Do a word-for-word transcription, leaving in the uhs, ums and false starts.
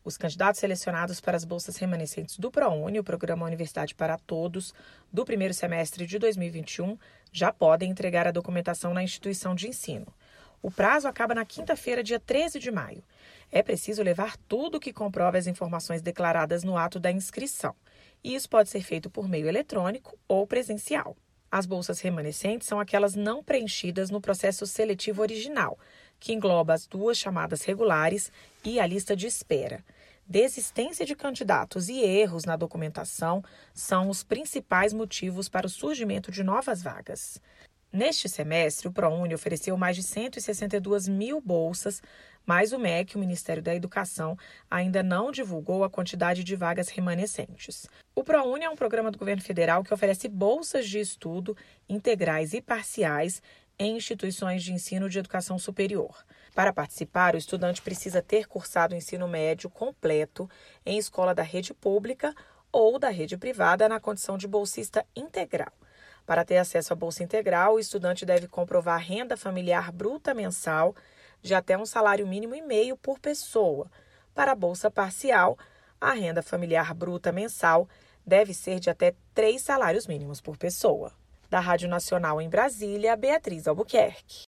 Os candidatos selecionados para as bolsas remanescentes do ProUni, o Programa Universidade para Todos, do primeiro semestre de dois mil e vinte e um, já podem entregar a documentação na instituição de ensino. O prazo acaba na quinta-feira, dia treze de maio. É preciso levar tudo que comprove as informações declaradas no ato da inscrição. E isso pode ser feito por meio eletrônico ou presencial. As bolsas remanescentes são aquelas não preenchidas no processo seletivo original, que engloba as duas chamadas regulares e a lista de espera. Desistência de candidatos e erros na documentação são os principais motivos para o surgimento de novas vagas. Neste semestre, o ProUni ofereceu mais de cento e sessenta e duas mil bolsas, mas o M E C, o Ministério da Educação, ainda não divulgou a quantidade de vagas remanescentes. O ProUni é um programa do governo federal que oferece bolsas de estudo integrais e parciais em instituições de ensino de educação superior. Para participar, o estudante precisa ter cursado o ensino médio completo em escola da rede pública ou da rede privada na condição de bolsista integral. Para ter acesso à bolsa integral, o estudante deve comprovar renda familiar bruta mensal de até um salário mínimo e meio por pessoa. Para a bolsa parcial, a renda familiar bruta mensal deve ser de até três salários mínimos por pessoa. Da Rádio Nacional em Brasília, Beatriz Albuquerque.